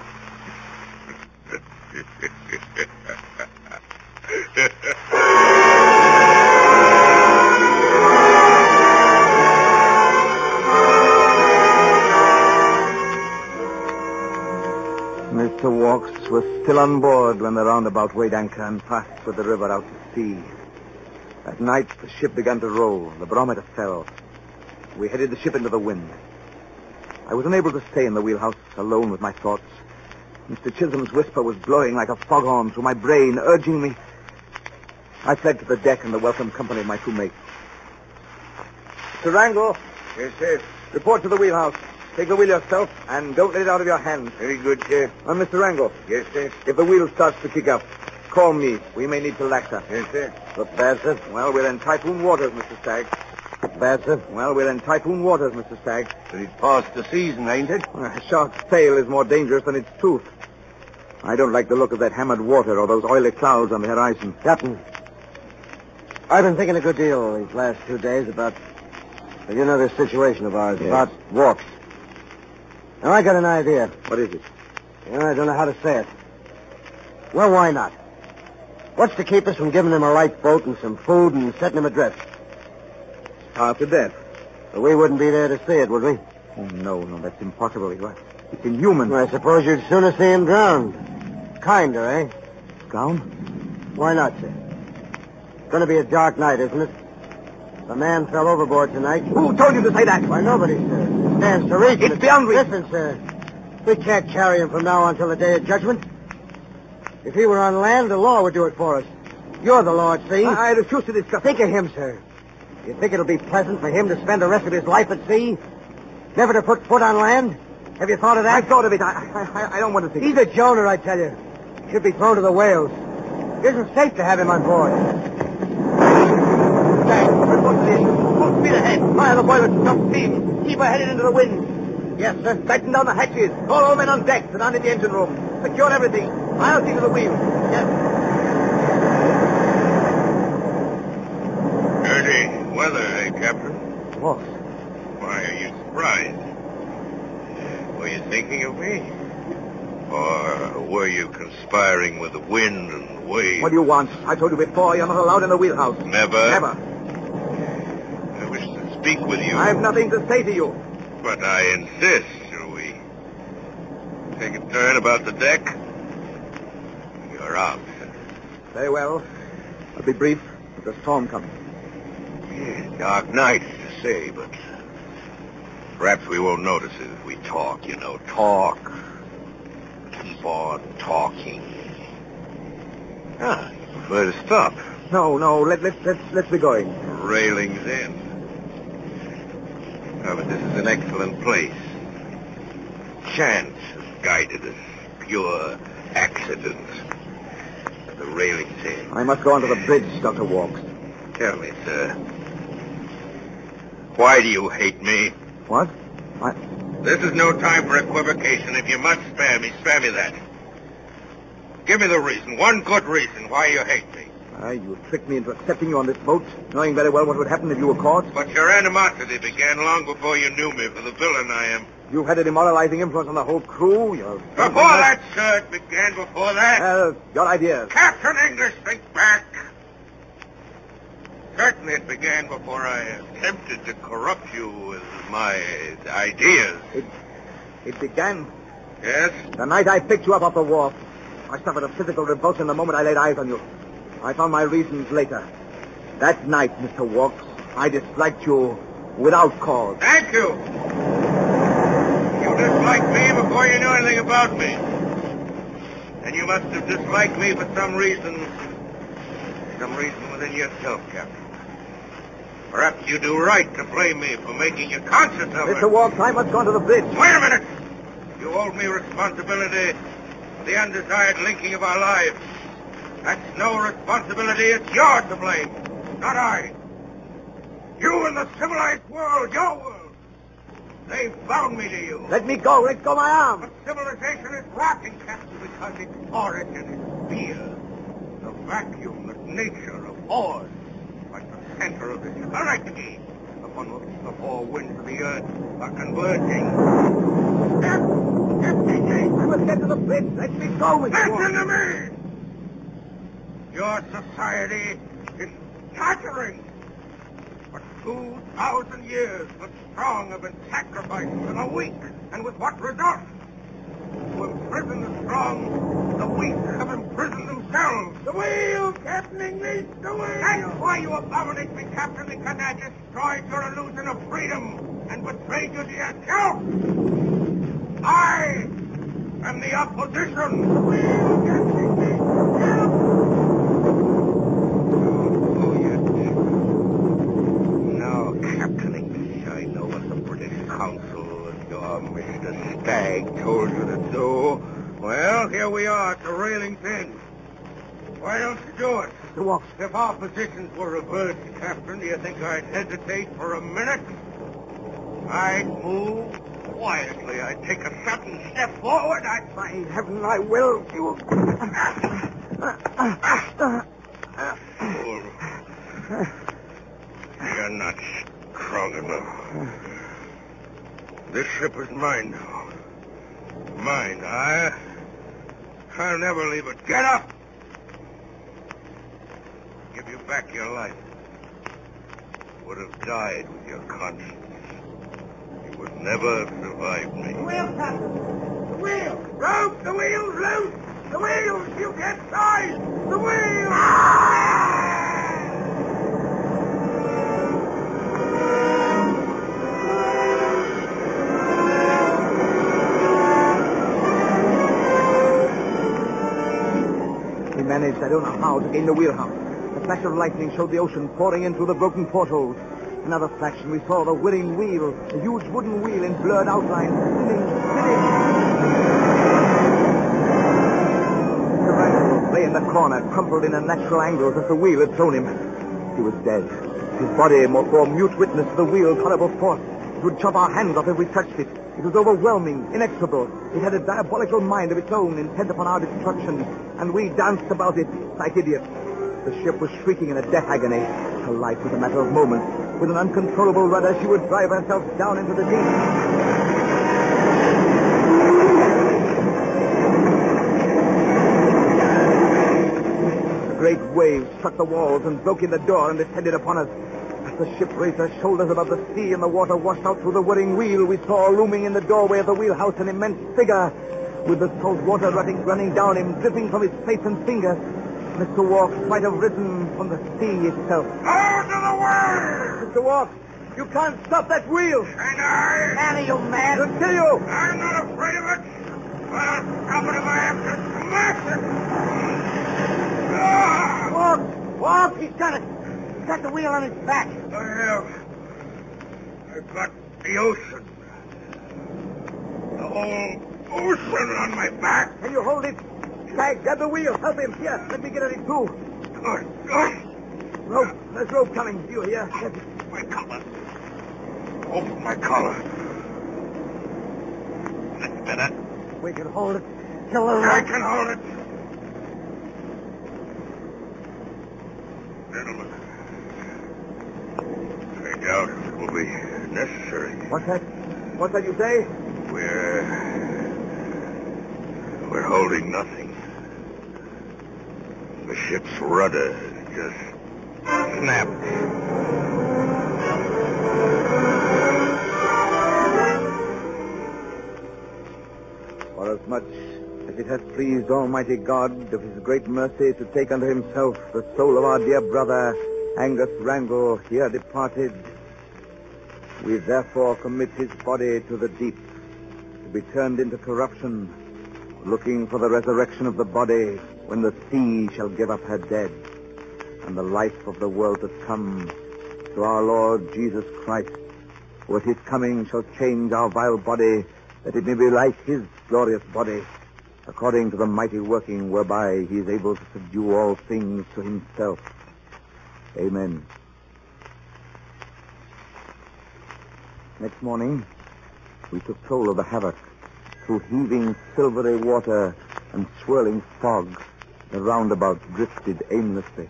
Mr. Walks was still on board when the roundabout weighed anchor and passed with the river out to sea. At night, the ship began to roll. The barometer fell. We headed the ship into the wind. I was unable to stay in the wheelhouse alone with my thoughts. Mr. Chisholm's whisper was blowing like a foghorn through my brain, urging me. I fled to the deck in the welcome company of my two mates. Mr. Wrangle. Yes, sir. Report to the wheelhouse. Take the wheel yourself, and don't let it out of your hands. Very good, sir. Mr. Wrangle. Yes, sir. If the wheel starts to kick up, call me. We may need to laxa. Yes, sir. Look bad, sir? Well, we're in typhoon waters, Mr. Stagg. Look bad, sir? Well, we're in typhoon waters, Mr. Stagg. But it's past the season, ain't it? A shark's tail is more dangerous than its tooth. I don't like the look of that hammered water or those oily clouds on the horizon. Captain, I've been thinking a good deal these last 2 days about, this situation of ours, Yes. about Walks. Now, I got an idea. What is it? I don't know how to say it. Well, why not? What's to keep us from giving him a lifeboat and some food and setting him adrift? Starved to death. But we wouldn't be there to see it, would we? Oh, no, that's impossible. It's inhuman. Well, I suppose you'd sooner see him drowned. Kinder, eh? Drown? Why not, sir? It's going to be a dark night, isn't it? The man fell overboard tonight. Who told you to say that? Why, nobody, sir. It stands to reason. It's beyond reason. Listen, sir. We can't carry him from now on till the day of judgment. If he were on land, the law would do it for us. You're the law, see? I refuse to discuss. Think of him, sir. You think it'll be pleasant for him to spend the rest of his life at sea? Never to put foot on land? Have you thought of that? I thought of it. I don't want to think. He's a Jonah, I tell you. Should be thrown to the whales. It isn't safe to have him on board. Jack, report to the engine. Full speed ahead. Fire the boilers to top steam. Keep her headed into the wind. Yes, sir. Tighten down the hatches. Call all men on deck. Sit down in the engine room. Secure everything. I'll see to the wheel. Yes. Dirty weather, eh, Captain? What? Why are you surprised? Were you thinking of me? Or were you conspiring with the wind and the waves? What do you want? I told you before, you're not allowed in the wheelhouse. Never? Never. I wish to speak with you. I've nothing to say to you. But I insist. Shall we take a turn about the deck? You're out. Very well. I'll be brief. There's a storm coming. Dark night, to say, but perhaps we won't notice it if we talk, Talk. Keep on talking. You prefer to stop. No. Let's be going. Railings in. Oh, but this is an excellent place. Chance has guided us. Pure accident. The railings in. I must go onto the bridge, Dr. Walks. Tell me, sir. Why do you hate me? What? This is no time for equivocation. If you must spare me that. Give me the reason, one good reason why you hate me. You tricked me into accepting you on this boat, knowing very well what would happen if you were caught. But your animosity began long before you knew me for the villain I am. You had a demoralizing influence on the whole crew. Before that, sir, it began before that. Your ideas. Captain English, think back. Certainly it began before I attempted to corrupt you with my ideas. It began Yes? the night I picked you up off the wharf. I suffered a physical revulsion the moment I laid eyes on you. I found my reasons later. That night, Mr. Walks, I disliked you without cause. Thank you. You disliked me before you knew anything about me. And you must have disliked me for some reason within yourself, Captain. Perhaps you do right to blame me for making you conscious of it. Mr. Walks, I must go to the bridge. Wait a minute. You hold me responsibility for the undesired linking of our lives. That's no responsibility. It's yours to blame, not I. You and the civilized world, your world. They bound me to you. Let me go. Let go my arm. But civilization is rotten, Captain, because its origin is fear. The vacuum that nature abhors, like the center of this hurricane, upon which the four winds of the earth are converging. We must get to the bridge. Let me go. Listen to me! Your society is tottering. For 2,000 years, the strong have been sacrificed to the weak. And with what result? To imprison the strong, the weak have imprisoned themselves. The wheel, Captain English, the wheel! That's why you abominate me, Captain, because I destroyed your illusion of freedom and betrayed you to yourself. I am the opposition. The wheel, Captain English, help! Oh, yes. Now, Captain English, I know what the British Council and your Mr. Stagg told you to do. Well, here we are at the railing's end. Why don't you do it? To walk. If our positions were reversed, Captain, do you think I'd hesitate for a minute? I'd move quietly. I'd take a sudden step forward. By heaven, I will. You... You're not strong enough. This ship is mine now. Mine. I'll never leave it. Get up! Give you back your life. You would have died with your conscience. You would never have survived me. The wheel, Captain. The wheel. Rope! The wheel's loose! The wheels! You get tied! The wheel! We managed, I don't know how, to gain the wheelhouse. A flash of lightning showed the ocean pouring in through the broken portholes. Another flash, and we saw the whirring wheel, a huge wooden wheel in blurred outline, spinning. The Wrangel lay in the corner, crumpled in unnatural angles as the wheel had thrown him. He was dead. His body bore mute witness to the wheel's horrible force. It would chop our hands off if we touched it. It was overwhelming, inexorable. It had a diabolical mind of its own, intent upon our destruction, and we danced about it like idiots. The ship was shrieking in a death agony. Her life was a matter of moments. With an uncontrollable rudder, she would drive herself down into the deep. The great waves struck the walls and broke in the door and descended upon us. As the ship raised her shoulders above the sea and the water washed out through the whirring wheel, we saw looming in the doorway of the wheelhouse an immense figure, with the salt water running down him, dripping from his face and fingers. Mr. Walks might have risen from the sea itself. Out of the way! Mr. Walks, you can't stop that wheel. And I... Man, are you mad? It'll kill you. I'm not afraid of it. I'll stop it if I have to smash it. Ah! Walk, he's got it. He's got the wheel on his back. I've got the ocean. The whole ocean on my back. Can you hold it? Stagg, grab the wheel. Help him. Here, let me get at it, too. Good. Rope. There's rope coming. You here? My collar. Open my collar. That's better. We can hold it. Kill the rope. I can hold it. Gentlemen, I doubt if it will be necessary. What's that? What's that you say? We're holding nothing. The ship's rudder has just snapped. Forasmuch as it has pleased Almighty God of his great mercy to take unto himself the soul of our dear brother Angus Randall here departed, we therefore commit his body to the deep, to be turned into corruption, looking for the resurrection of the body when the sea shall give up her dead, and the life of the world to come to our Lord Jesus Christ, who at his coming shall change our vile body that it may be like his glorious body, according to the mighty working whereby he is able to subdue all things to himself. Amen. Next morning, we took toll of the havoc through heaving silvery water and swirling fog. The roundabout drifted aimlessly.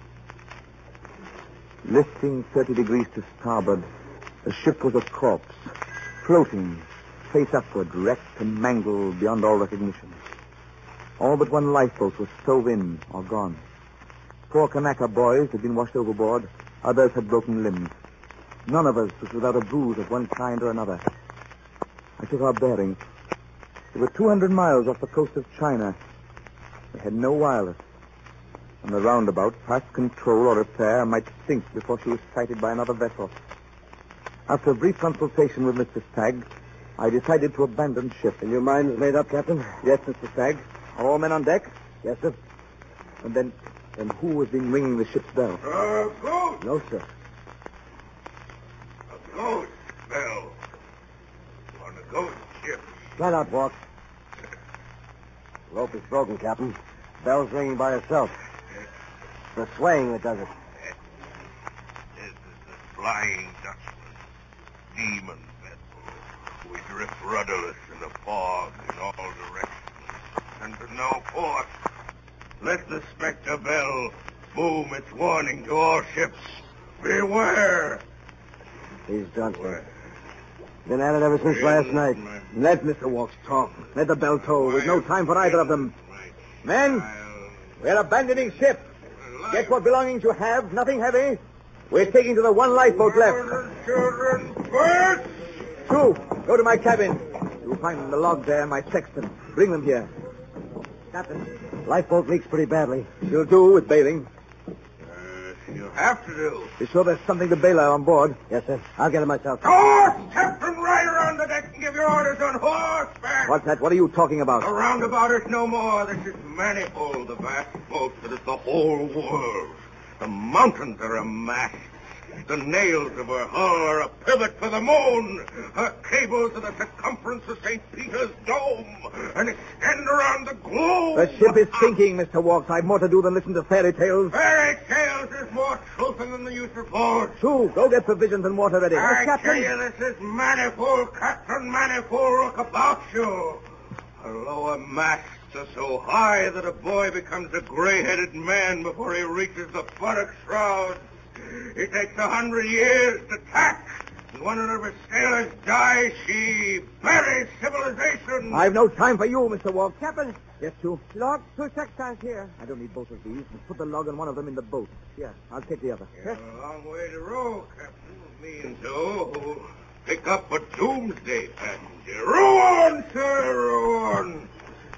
Lifting 30 degrees to starboard, the ship was a corpse, floating, face upward, wrecked and mangled beyond all recognition. All but one lifeboat was stove in or gone. 4 Kanaka boys had been washed overboard. Others had broken limbs. None of us was without a bruise of one kind or another. I took our bearings. We were 200 miles off the coast of China. We had no wireless. And the roundabout, past control or repair, might sink before she was sighted by another vessel. After a brief consultation with Mr. Stagg, I decided to abandon ship. And your mind is made up, Captain? Yes, Mr. Stagg. Are all men on deck? Yes, sir. And then who has been ringing the ship's bell? Ghost! No, sir. A ghost bell. On a ghost ship. Flat out, Walk. Rope is broken, Captain. Bell's ringing by herself. The swaying that does it. This is the Flying Dutchman. Demon vessel. We drift rudderless in the fog in all directions. And to no port. Let the Spectre bell boom its warning to all ships. Beware! He's done, sir. Been at it ever since last night. Let Mr. Walks talk. Let the bell toll. There's no time for either of them. Men, we're abandoning ship. Get what belongings you have, nothing heavy. We're taking to the one lifeboat left. Children first! Sue, go to my cabin. You'll find the log there and my sextant. Bring them here. Captain, lifeboat leaks pretty badly. You'll do with bailing. You have to do. Be sure there's something to bail out on board. Yes, sir. I'll get it myself. Horse! Captain, ride around the deck and give your orders on horseback. What's that? What are you talking about? The roundabout is no more. This is Manifold, the vast boat that is the whole world. The mountains are a mast. The nails of her hull are a pivot for the moon. Her cables are the circumference of St. Peter's Dome and extend around the globe. The ship is sinking, Mr. Walks. I've more to do than listen to fairy tales. Fairy tales is more truthful than the use of force. Sue, go get provisions and water ready. I Captain. tell you, this is Manifold, Captain Manifold. Look about you. Her lower masts are so high that a boy becomes a gray-headed man before he reaches the buttock shroud. It takes 100 years to tack, and when one of her sailors dies, she buries civilization. I've no time for you, Mr. Walks. Captain, Yes, Sue? log, 2 sextants here. I don't need both of these. Put the log on one of them in the boat. Here, I'll take the other. You have a long way to row, Captain. Me and Joe pick up a doomsday passenger. Row on, sir, row on.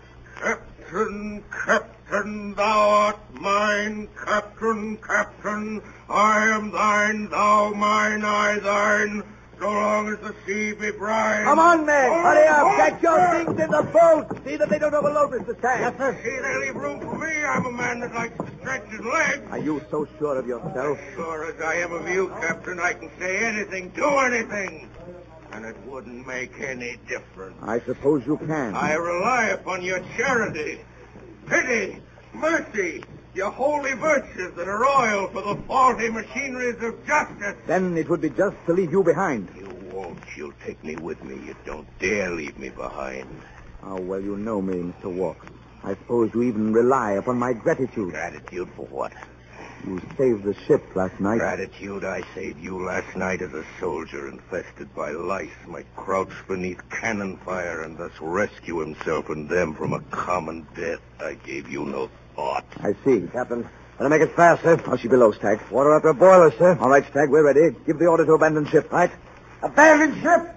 Captain, Captain, thou art mine. Captain, Captain, I am thine, thou mine, I thine. So long as the sea be brine. Come on, men. Oh, Hurry up. oh, Get your sir. things in the boat. See that they don't overload, Mr. Stagg. Yes, sir. See, they leave room for me. I'm a man that likes to stretch his legs. Are you so sure of yourself? Sure as I am of you, Captain, I can say anything, do anything. And it wouldn't make any difference. I suppose you can. I rely upon your charity, pity, mercy, your holy virtues that are oil for the faulty machineries of justice. Then it would be just to leave you behind. You won't. You'll take me with me. You don't dare leave me behind. How well you know me, Mr. Walks. I suppose you even rely upon my gratitude. Gratitude for what? You saved the ship last night. Gratitude I saved you last night as a soldier infested by lice might crouch beneath cannon fire and thus rescue himself and them from a common death. I gave you no thought. I see. Captain, better make it fast, sir. How's she below, Stagg? Water up her boiler, sir. All right, Stagg, we're ready. Give the order to abandon ship. Right. Abandon ship!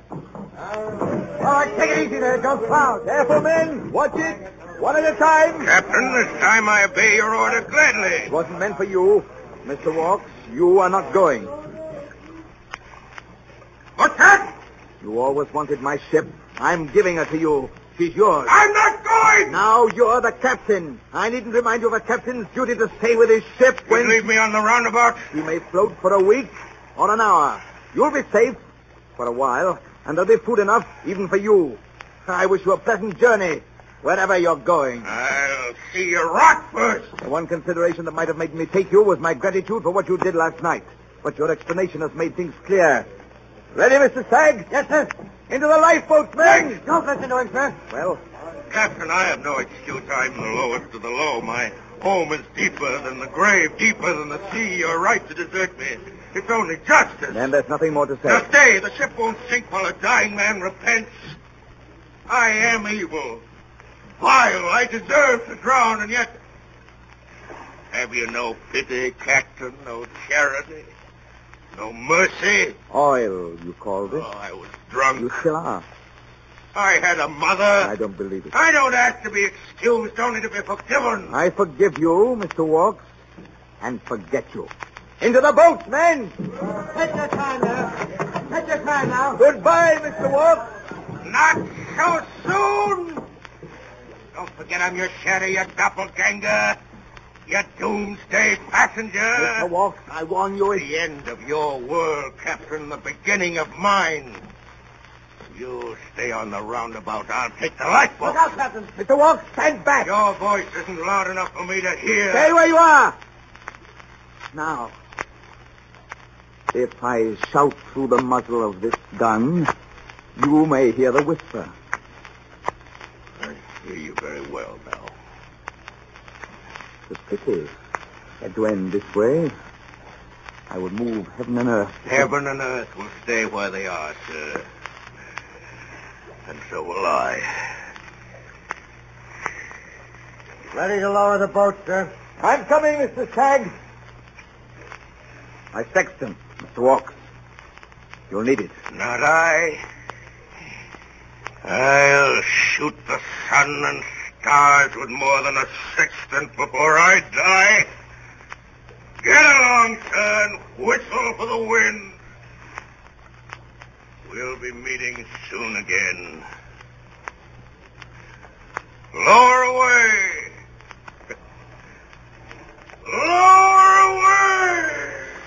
All right, take it easy there. Don't crowd. Careful, men. Watch it. One at a time. Captain, this time I obey your order gladly. It wasn't meant for you. Mr. Walks, you are not going. What's that? You always wanted my ship. I'm giving her to you. She's yours. I'm not going! Now you're the captain. I needn't remind you of a captain's duty to stay with his ship You when leave me on the roundabout? he may float for a week or an hour. You'll be safe for a while, and there'll be food enough even for you. I wish you a pleasant journey, wherever you're going. I'll see you rot first. The one consideration that might have made me take you was my gratitude for what you did last night. But your explanation has made things clear. Ready, Mr. Stagg? Yes, sir. Into the lifeboats, men! Don't listen to him, sir. Well, Captain, I have no excuse. I'm the lowest of the low. My home is deeper than the grave, deeper than the sea. You're right to desert me. It's only justice. then there's nothing more to say. Now stay. The ship won't sink while a dying man repents. I am evil. Vile. I deserve to drown, and yet... Have you no pity, Captain? No charity? No mercy? Oil, you called it. Oh, I was drunk. You still are. I had a mother. I don't believe it. I don't ask to be excused, only to be forgiven. I forgive you, Mr. Walks, and forget you. Into the boats, men! Take your time now. Take your time now. Goodbye, Mr. Walks. Not so soon. Don't forget I'm your shadow, you doppelganger. You doomsday passenger. Mr. Walks, I warn you, The end of your world, Captain, the beginning of mine. You stay on the roundabout. I'll take the lifeboat. Look out, Captain. Mr. Walks, stand back. Your voice isn't loud enough for me to hear. Stay where you are. Now, if I shout through the muzzle of this gun, you may hear the whisper. I hear you very well now. The pity had to end this way. I would move heaven and earth. Heaven and earth will stay where they are, sir. And so will I. Ready to lower the boat, sir. I'm coming, Mr. Stagg. My sextant, Mr. Walks. You'll need it. Not I. I'll shoot the sun and stars with more than a sextant before I die. Get along, sir, and whistle for the wind. We'll be meeting soon again. Lower away. Lower away.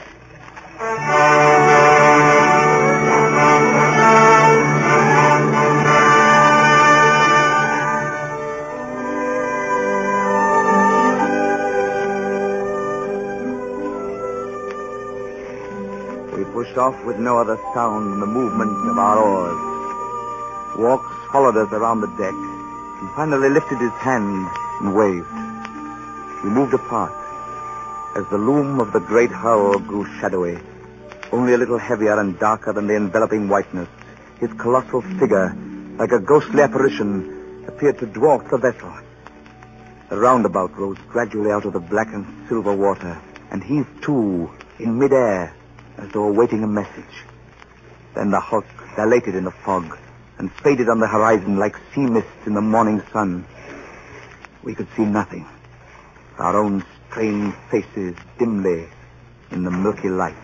We pushed off with no other sound than the movement of our oars. Walks followed us around the deck and finally lifted his hand and waved. We moved apart as the loom of the great hull grew shadowy, only a little heavier and darker than the enveloping whiteness. His colossal figure, like a ghostly apparition, appeared to dwarf the vessel. The roundabout rose gradually out of the black and silver water, and heaved too, in midair, as though awaiting a message. Then the hulk dilated in the fog and faded on the horizon like sea mists in the morning sun. We could see nothing. Our own strange faces dimly in the milky light.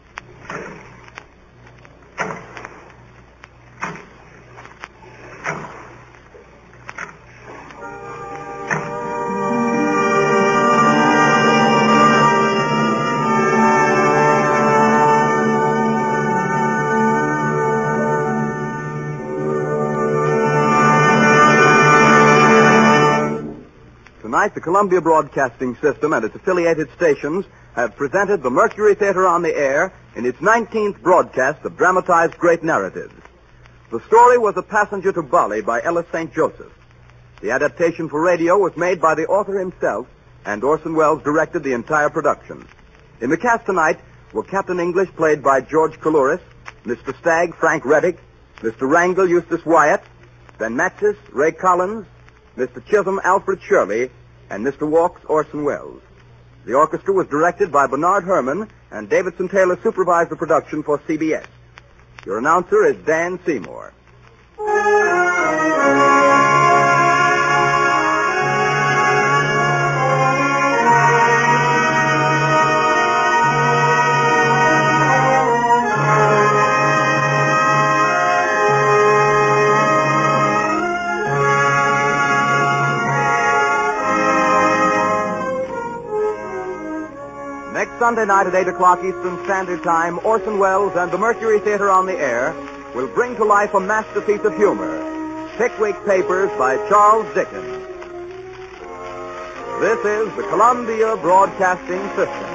Tonight, the Columbia Broadcasting System and its affiliated stations have presented the Mercury Theater on the Air in its 19th broadcast of dramatized great narratives. The story was A Passenger to Bali by Ellis St. Joseph. The adaptation for radio was made by the author himself, and Orson Welles directed the entire production. In the cast tonight were Captain English, played by George Coulouris, Mr. Stagg, Frank Reddick, Mr. Wrangle, Eustace Wyatt, Ben Mattis, Ray Collins, Mr. Chisholm, Alfred Shirley, and Mr. Walks, Orson Welles. The orchestra was directed by Bernard Herrmann, and Davidson Taylor supervised the production for CBS. Your announcer is Dan Seymour. Next Sunday night at 8 o'clock Eastern Standard Time, Orson Welles and the Mercury Theater on the Air will bring to life a masterpiece of humor. Pickwick Papers by Charles Dickens. This is the Columbia Broadcasting System.